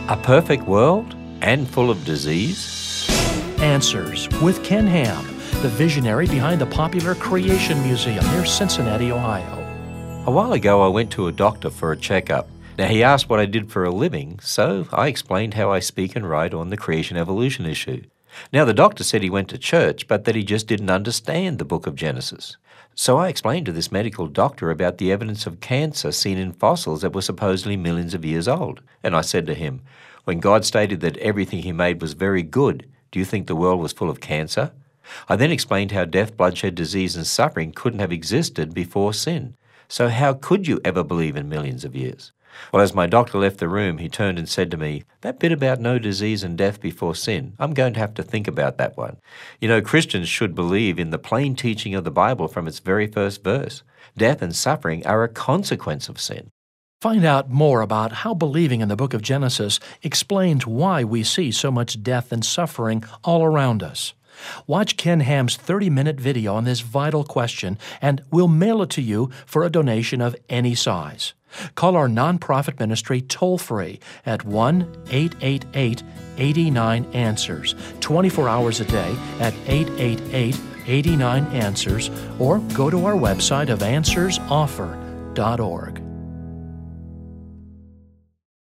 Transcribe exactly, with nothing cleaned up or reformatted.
A perfect world and full of disease? Answers with Ken Ham, the visionary behind the popular Creation Museum near Cincinnati, Ohio. A while ago, I went to a doctor for a checkup. Now, he asked what I did for a living, so I explained how I speak and write on the creation evolution issue. Now, the doctor said he went to church, but that he just didn't understand the book of Genesis. So I explained to this medical doctor about the evidence of cancer seen in fossils that were supposedly millions of years old. And I said to him, when God stated that everything he made was very good, do you think the world was full of cancer? I then explained how death, bloodshed, disease, and suffering couldn't have existed before sin. So how could you ever believe in millions of years? Well, as my doctor left the room, he turned and said to me, that bit about no disease and death before sin, I'm going to have to think about that one. You know, Christians should believe in the plain teaching of the Bible from its very first verse. Death and suffering are a consequence of sin. Find out more about how believing in the book of Genesis explains why we see so much death and suffering all around us. Watch Ken Ham's thirty-minute video on this vital question, and we'll mail it to you for a donation of any size. Call our nonprofit ministry toll-free at one eight eight eight, eight nine, answers, twenty-four hours a day at eight eight eight, eight nine, answers, or go to our website of answers offer dot org.